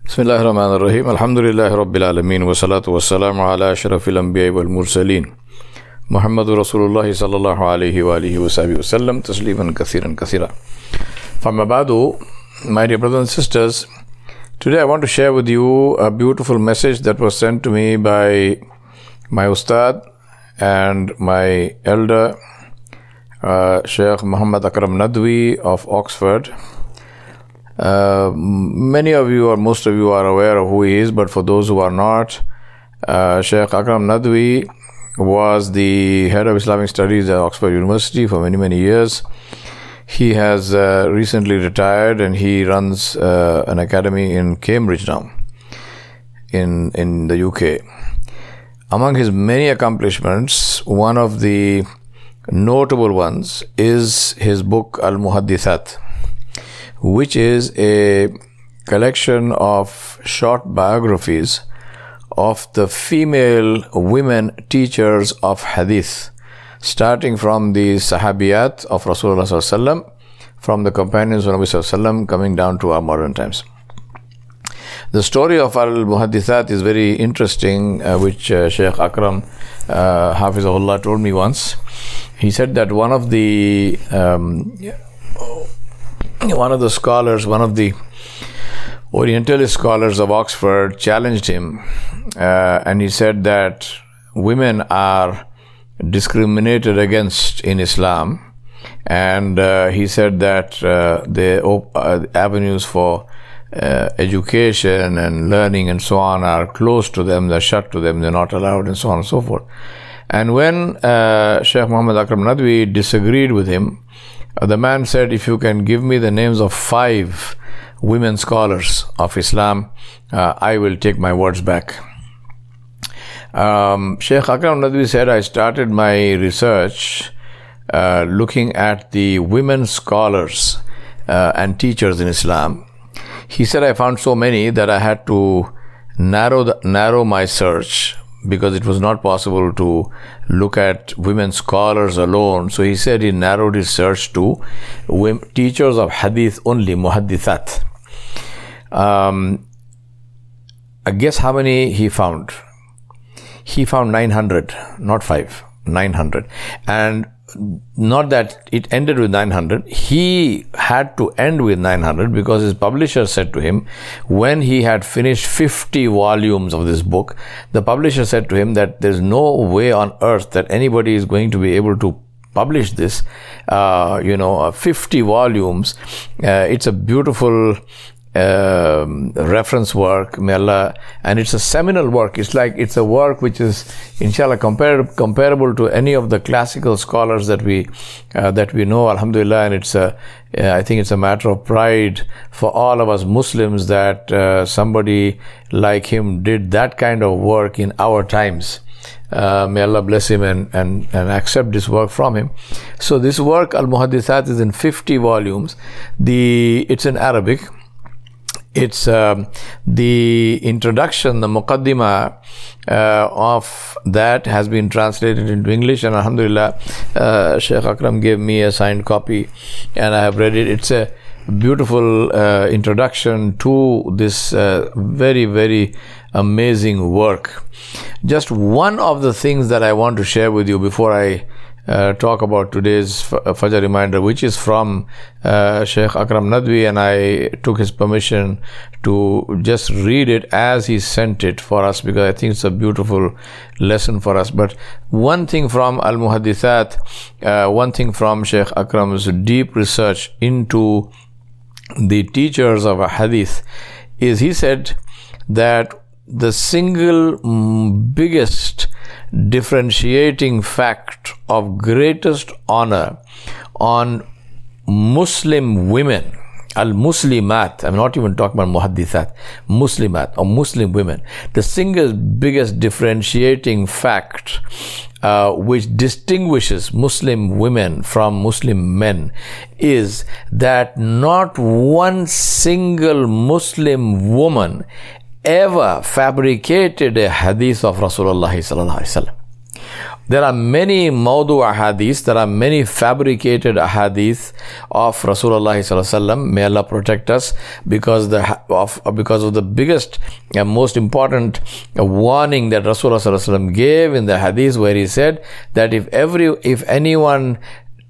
Bismillahirrahmanirrahim. Alhamdulillahi Rabbil Alameen. Wa salatu wa salamu ala ashrafil anbiya wal mursaleen. Muhammadu Rasulullahi sallallahu alayhi wa alihi wa sahbihi wa sallam. Tasliman kathiran kathira. From Abadu, my dear brothers and sisters, today I want to share with you a beautiful message that was sent to me by my Ustad and my elder, Sheikh Muhammad Akram Nadwi of Oxford. Many of you or most of you are aware of who he is, but for those who are not, Sheikh Akram Nadwi was the head of Islamic Studies at Oxford University for many years. He has recently retired and he runs an academy in Cambridge now, in the UK. Among his many accomplishments, one of the notable ones is his book Al-Muhaddithat, which is a collection of short biographies of the female women teachers of hadith, starting from the Sahabiyat of Rasulullah sallallahu alaihi wasallam, from the companions of Nabi sallallahu alaihi wasallam, coming down to our modern times. The story of Al-Muhaddithat is very interesting, which Sheikh Akram Hafizahullah told me once. He said that one of the scholars, one of the Orientalist scholars of Oxford challenged him, and he said that women are discriminated against in Islam, and he said that the avenues for education and learning and so on are closed to them, they're shut to them, they're not allowed, and so on and so forth. And when Sheikh Muhammad Akram Nadwi disagreed with him, the man said, if you can give me the names of 5 women scholars of Islam, I will take my words back. Sheikh Akram Nadwi said, I started my research looking at the women scholars and teachers in Islam. He said, I found so many that I had to narrow my search, because it was not possible to look at women scholars alone. So he said he narrowed his search to teachers of hadith only, muhaddithat. Guess how many he found? He found 900, not 5, 900. And not that it ended with 900. He had to end with 900 because his publisher said to him, when he had finished 50 volumes of this book, the publisher said to him that there's no way on earth that anybody is going to be able to publish this, 50 volumes. It's a beautiful reference work, may Allah, and it's a seminal work. It's a work which is, inshallah, comparable to any of the classical scholars that we know, alhamdulillah. And I think it's a matter of pride for all of us Muslims that somebody like him did that kind of work in our times. May Allah bless him and accept this work from him. So this work, Al-Muhaddithat, is in 50 volumes. It's in Arabic. It's the introduction, the muqaddimah of that has been translated into English, and alhamdulillah, Sheikh Akram gave me a signed copy and I have read it. It's a beautiful introduction to this very amazing work. Just one of the things that I want to share with you before I talk about today's Fajr reminder, which is from Sheikh Akram Nadwi, and I took his permission to just read it as he sent it for us, because I think it's a beautiful lesson for us. But one thing from Al-Muhaddithat, one thing from Sheikh Akram's deep research into the teachers of a hadith is, he said that the single biggest differentiating fact of greatest honor on Muslim women, al-Muslimat, I'm not even talking about muhaddithat, Muslimat or Muslim women, the single biggest differentiating fact which distinguishes Muslim women from Muslim men is that not one single Muslim woman ever fabricated a hadith of Rasulullah sallallahu alaihi wasallam. There are many mawdu ahadith, there are many fabricated ahadith of Rasulullah sallallahu alaihi wasallam. May Allah protect us because of the biggest and most important warning that Rasulullah sallallahu alaihi wasallam gave in the hadith, where he said that if anyone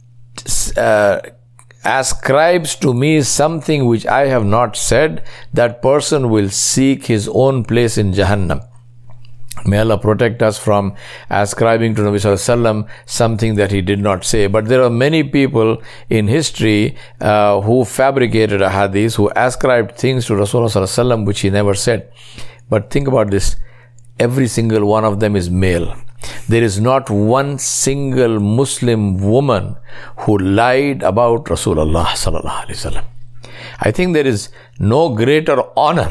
ascribes to me something which I have not said, that person will seek his own place in Jahannam. May Allah protect us from ascribing to Nabi Sallallahu Alaihi Wasallam something that he did not say. But there are many people in history who fabricated a hadith, who ascribed things to Rasulullah Sallallahu Alaihi Wasallam which he never said. But think about this. Every single one of them is male. There is not one single Muslim woman who lied about Rasulullah Sallallahu Alaihi Wasallam. I think there is no greater honor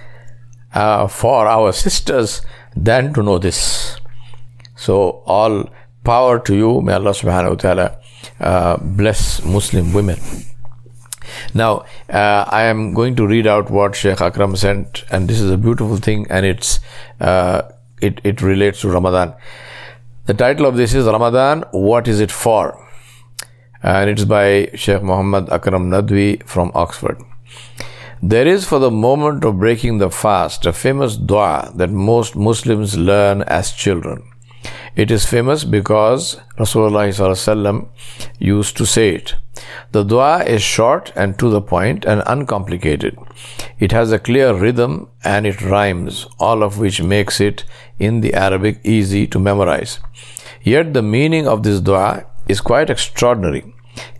for our sisters than to know this. So all power to you. May Allah subhanahu wa ta'ala bless Muslim women. Now, I am going to read out what Sheikh Akram sent, and this is a beautiful thing, and it relates to Ramadan. The title of this is Ramadan, What is it for? And it's by Sheikh Muhammad Akram Nadwi from Oxford. There is, for the moment of breaking the fast, a famous dua that most Muslims learn as children. It is famous because Rasulullah ﷺ used to say it. The dua is short and to the point and uncomplicated. It has a clear rhythm and it rhymes, all of which makes it, in the Arabic, easy to memorize. Yet the meaning of this dua is quite extraordinarily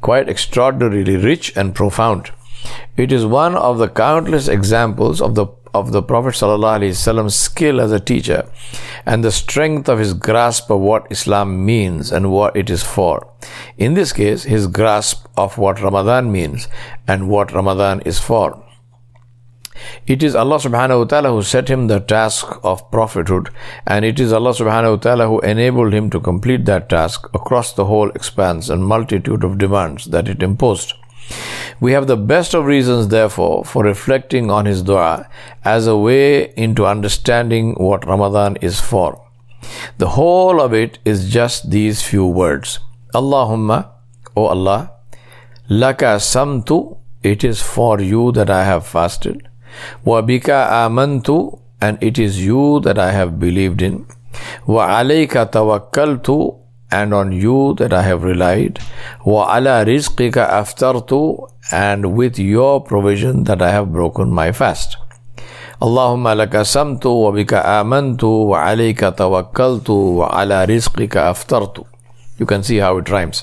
rich and profound. It is one of the countless examples of the Prophet ﷺ's skill as a teacher and the strength of his grasp of what Islam means and what it is for. In this case, his grasp of what Ramadan means and what Ramadan is for. It is Allah subhanahu wa ta'ala who set him the task of prophethood, and it is Allah subhanahu wa ta'ala who enabled him to complete that task across the whole expanse and multitude of demands that it imposed. We have the best of reasons, therefore, for reflecting on his dua as a way into understanding what Ramadan is for. The whole of it is just these few words. Allahumma, O Allah, laka samtu, it is for you that I have fasted. Wa bika amantu, and it is you that I have believed in. Wa alayka tawakkaltu, and on you that I have relied. Wa ala rizqika aftartu, and with your provision that I have broken my fast. Allahumma laka samtu wa bika amantu wa alayka tawakkaltu wa ala rizqika aftartu. You can see how it rhymes.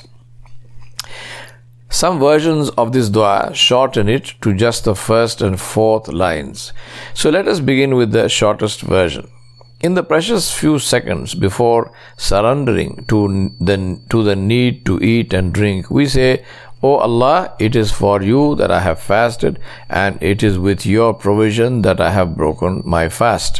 Some versions of this dua shorten it to just the first and fourth lines. So let us begin with the shortest version. In the precious few seconds before surrendering to the need to eat and drink, we say, O Allah, it is for you that I have fasted, and it is with your provision that I have broken my fast.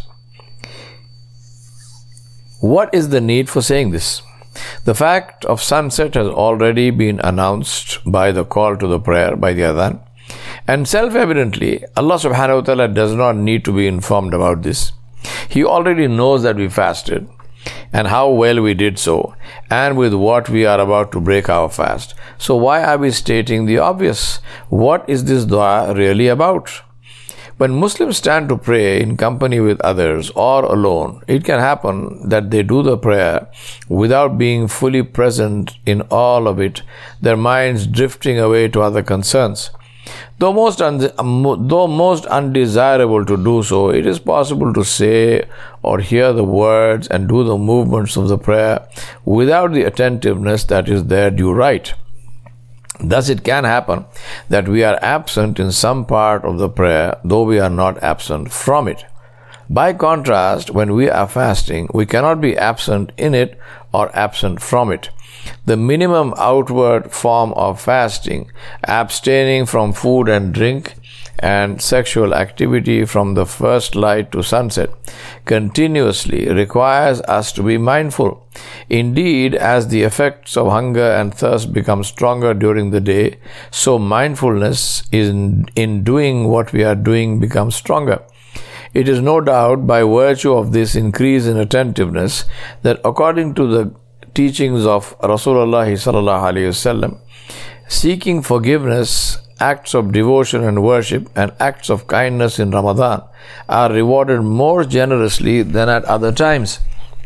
What is the need for saying this? The fact of sunset has already been announced by the call to the prayer, by the adhan. And self-evidently, Allah subhanahu wa ta'ala does not need to be informed about this. He already knows that we fasted and how well we did so and with what we are about to break our fast. So why are we stating the obvious? What is this dua really about? When Muslims stand to pray in company with others or alone, it can happen that they do the prayer without being fully present in all of it, their minds drifting away to other concerns. Though most undesirable to do so, it is possible to say or hear the words and do the movements of the prayer without the attentiveness that is their due right. Thus it can happen that we are absent in some part of the prayer, though we are not absent from it. By contrast, when we are fasting, we cannot be absent in it or absent from it. The minimum outward form of fasting, abstaining from food and drink and sexual activity from the first light to sunset, continuously requires us to be mindful. Indeed, as the effects of hunger and thirst become stronger during the day, so mindfulness in doing what we are doing becomes stronger. It is no doubt by virtue of this increase in attentiveness that according to teachings of Rasulullah sallallahu alaihi wasallam, seeking forgiveness, acts of devotion and worship, and acts of kindness in Ramadan are rewarded more generously than at other times.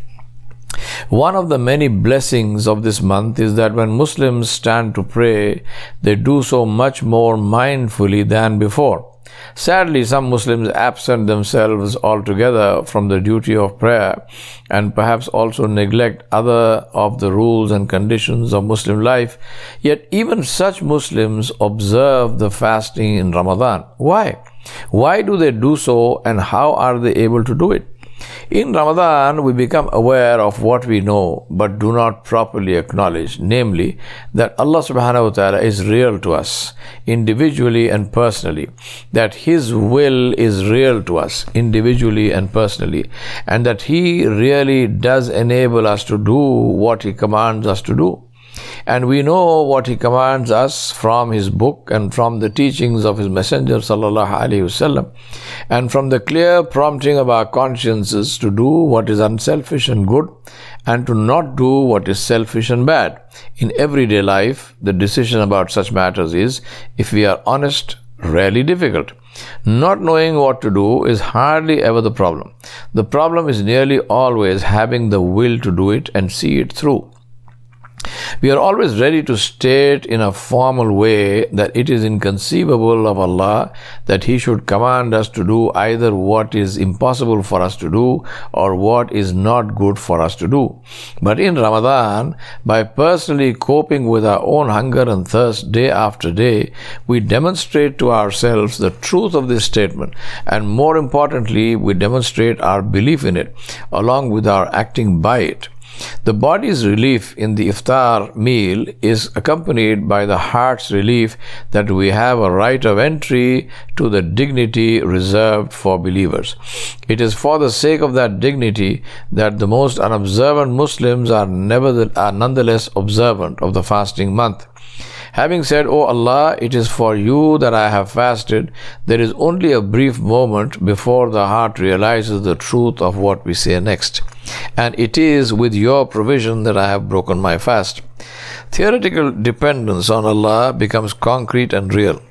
One of the many blessings of this month is that when Muslims stand to pray, they do so much more mindfully than before. Sadly, some Muslims absent themselves altogether from the duty of prayer and perhaps also neglect other of the rules and conditions of Muslim life. Yet even such Muslims observe the fasting in Ramadan. Why? Why do they do so, and how are they able to do it? In Ramadan, we become aware of what we know but do not properly acknowledge, namely that Allah subhanahu wa ta'ala is real to us, individually and personally, that His will is real to us, individually and personally, and that He really does enable us to do what He commands us to do. And we know what He commands us from His book and from the teachings of His Messenger sallallahu alaihi wasallam, and from the clear prompting of our consciences to do what is unselfish and good and to not do what is selfish and bad. In everyday life, the decision about such matters is, if we are honest, rarely difficult. Not knowing what to do is hardly ever the problem. The problem is nearly always having the will to do it and see it through. We are always ready to state in a formal way that it is inconceivable of Allah that He should command us to do either what is impossible for us to do or what is not good for us to do. But in Ramadan, by personally coping with our own hunger and thirst day after day, we demonstrate to ourselves the truth of this statement, and more importantly, we demonstrate our belief in it, along with our acting by it. The body's relief in the iftar meal is accompanied by the heart's relief that we have a right of entry to the dignity reserved for believers. It is for the sake of that dignity that the most unobservant Muslims are nonetheless observant of the fasting month. Having said, "O Allah, it is for you that I have fasted," there is only a brief moment before the heart realizes the truth of what we say next. "And it is with your provision that I have broken my fast." Theoretical dependence on Allah becomes concrete and real.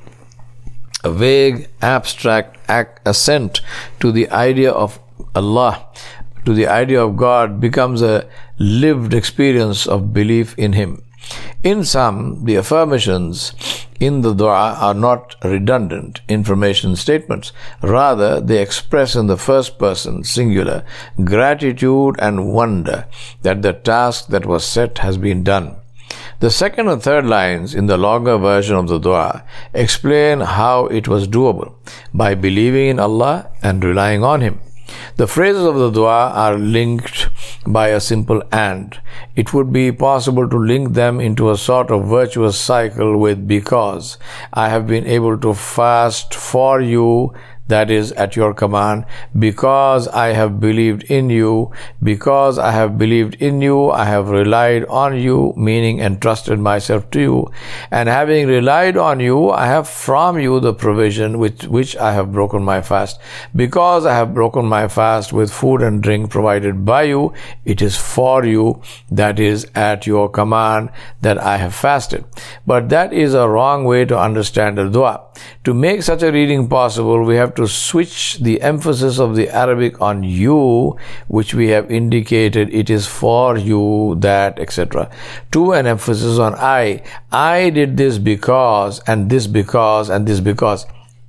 A vague, abstract assent to the idea of Allah, to the idea of God, becomes a lived experience of belief in Him. In sum, the affirmations in the dua are not redundant information statements. Rather, they express in the first person, singular, gratitude and wonder that the task that was set has been done. The second and third lines in the longer version of the dua explain how it was doable, by believing in Allah and relying on Him. The phrases of the dua are linked by a simple "and." It would be possible to link them into a sort of virtuous cycle with "because I have been able to fast for you, that is, at your command, because I have believed in you, because I have believed in you, I have relied on you," meaning entrusted myself to you, "and having relied on you, I have from you the provision with which I have broken my fast. Because I have broken my fast with food and drink provided by you, it is for you, that is, at your command, that I have fasted." But that is a wrong way to understand the dua. To make such a reading possible, we have to switch the emphasis of the Arabic on "you," which we have indicated it is for you, that, etc., to an emphasis on "I." I did this because, and this because, and this because.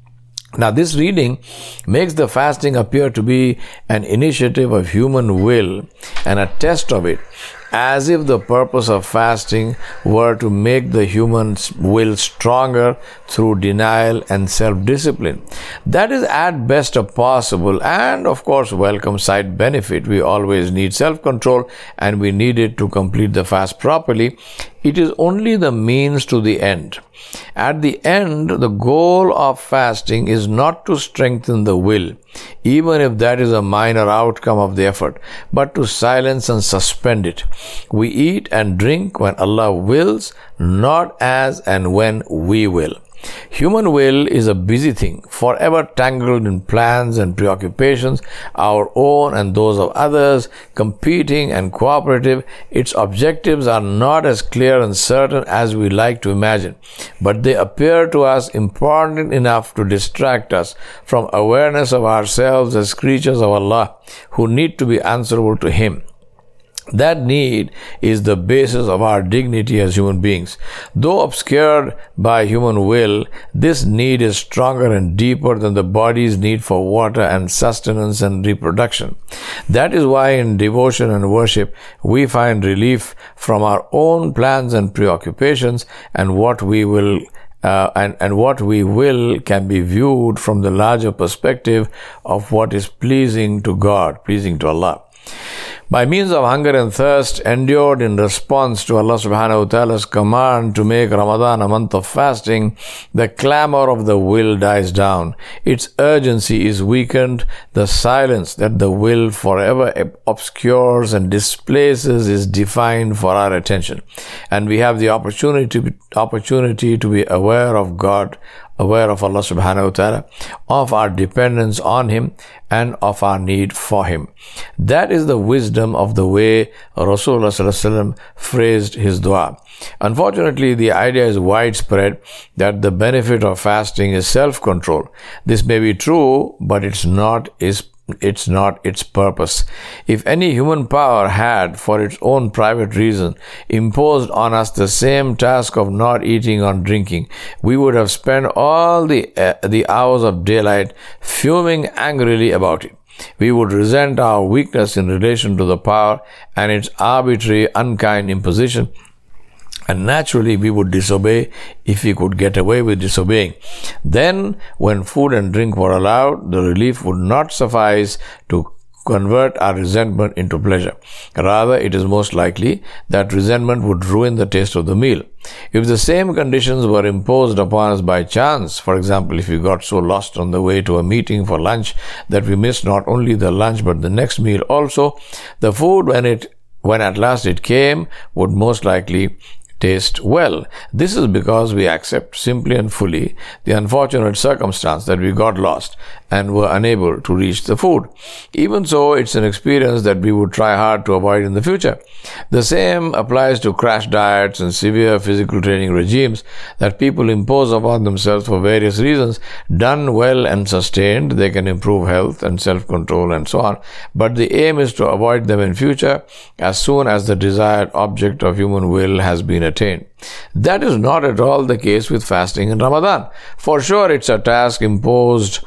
Now, this reading makes the fasting appear to be an initiative of human will and a test of it, as if the purpose of fasting were to make the human will stronger through denial and self-discipline. That is at best a possible and, of course, welcome side benefit. We always need self-control, and we need it to complete the fast properly. It is only the means to the end. At the end, the goal of fasting is not to strengthen the will, even if that is a minor outcome of the effort, but to silence and suspend it. We eat and drink when Allah wills, not as and when we will. Human will is a busy thing, forever tangled in plans and preoccupations, our own and those of others, competing and cooperative. Its objectives are not as clear and certain as we like to imagine, but they appear to us important enough to distract us from awareness of ourselves as creatures of Allah who need to be answerable to Him. That need is the basis of our dignity as human beings. Though obscured by human will, this need is stronger and deeper than the body's need for water and sustenance and reproduction. That is why in devotion and worship we find relief from our own plans and preoccupations, and what we will can be viewed from the larger perspective of what is pleasing to God, pleasing to Allah. By means of hunger and thirst endured in response to Allah subhanahu wa ta'ala's command to make Ramadan a month of fasting, the clamor of the will dies down. Its urgency is weakened. The silence that the will forever obscures and displaces is defined for our attention. And we have the opportunity to be aware of God, aware of Allah subhanahu wa ta'ala, of our dependence on Him, and of our need for Him. That is the wisdom of the way Rasulullah sallallahu alaihi wasallam phrased his dua. Unfortunately, the idea is widespread that the benefit of fasting is self-control. This may be true, but it's not its purpose. If any human power had, for its own private reason, imposed on us the same task of not eating or drinking, we would have spent all the hours of daylight fuming angrily about it. We would resent our weakness in relation to the power and its arbitrary, unkind imposition, and naturally we would disobey if we could get away with disobeying. Then, when food and drink were allowed, the relief would not suffice to convert our resentment into pleasure. Rather, it is most likely that resentment would ruin the taste of the meal. If the same conditions were imposed upon us by chance, for example, if we got so lost on the way to a meeting for lunch that we missed not only the lunch but the next meal also, the food, when at last it came, would most likely taste well. This is because we accept simply and fully the unfortunate circumstance that we got lost and were unable to reach the food. Even so, it's an experience that we would try hard to avoid in the future. The same applies to crash diets and severe physical training regimes that people impose upon themselves for various reasons. Done well and sustained, they can improve health and self-control and so on. But the aim is to avoid them in future as soon as the desired object of human will has been attained. That is not at all the case with fasting in Ramadan. For sure, it's a task imposed,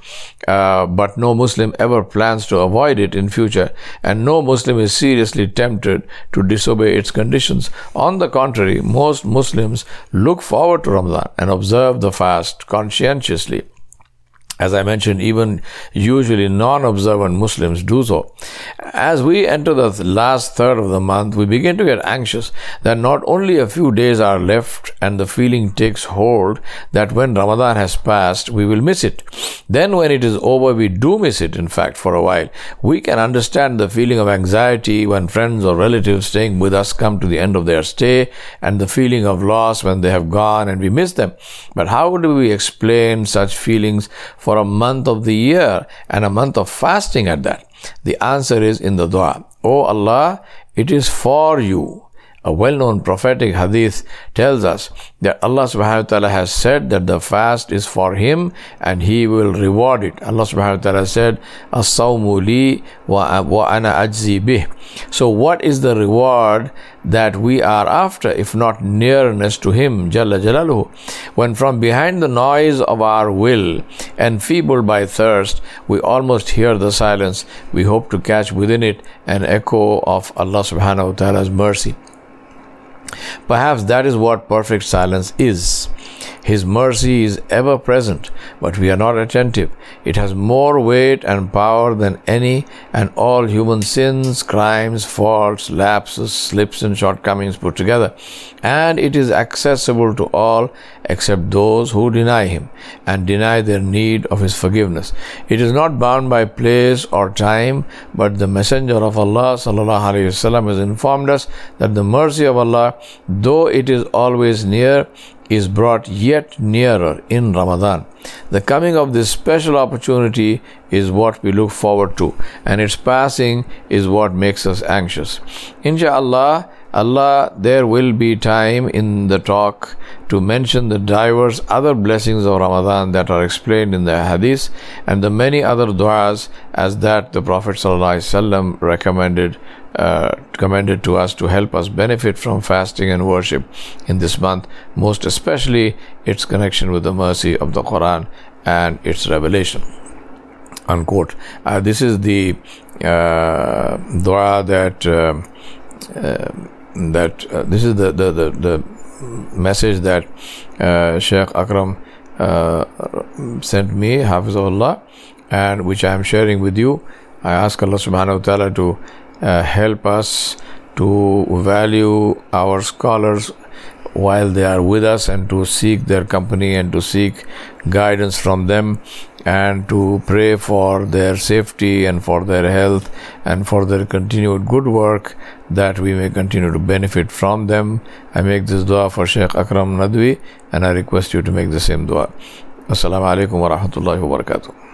but no Muslim ever plans to avoid it in future, and no Muslim is seriously tempted to disobey its conditions. On the contrary, most Muslims look forward to Ramadan and observe the fast conscientiously. As I mentioned, even usually non-observant Muslims do so. As we enter the last third of the month, we begin to get anxious that not only a few days are left, and the feeling takes hold that when Ramadan has passed, we will miss it. Then when it is over, we do miss it, in fact, for a while. We can understand the feeling of anxiety when friends or relatives staying with us come to the end of their stay, and the feeling of loss when they have gone and we miss them. But how do we explain such feelings for a month of the year, and a month of fasting at that? The answer is in the dua. O Allah, it is for you. A well-known prophetic hadith tells us that Allah subhanahu wa ta'ala has said that the fast is for Him and He will reward it. Allah subhanahu wa ta'ala said, As-sawmu li wa ana ajzi bih. So what is the reward that we are after, if not nearness to Him, Jalla Jalaluhu? When from behind the noise of our will, enfeebled by thirst, we almost hear the silence, we hope to catch within it an echo of Allah subhanahu wa ta'ala's mercy. Perhaps that is what perfect silence is. His mercy is ever present, but we are not attentive. It has more weight and power than any and all human sins, crimes, faults, lapses, slips and shortcomings put together. And it is accessible to all except those who deny Him and deny their need of His forgiveness. It is not bound by place or time, but the Messenger of Allah sallallahu alaihi wasallam has informed us that the mercy of Allah, though it is always near, is brought yet nearer in Ramadan. The coming of this special opportunity is what we look forward to, and its passing is what makes us anxious. Insha'Allah, there will be time in the talk to mention the diverse other blessings of Ramadan that are explained in the hadith, and the many other du'as as that the Prophet ﷺ recommended to us to help us benefit from fasting and worship in this month, most especially its connection with the mercy of the Quran and its revelation. Unquote. This is the dua this is the message that Sheikh Akram sent me, Hafizahullah, and which I am sharing with you. I ask Allah subhanahu wa ta'ala to help us to value our scholars while they are with us, and to seek their company and to seek guidance from them, and to pray for their safety and for their health and for their continued good work, that we may continue to benefit from them. I make this dua for Sheikh Akram Nadwi, and I request you to make the same dua. Assalamu alaikum wa rahmatullahi wa barakatuh.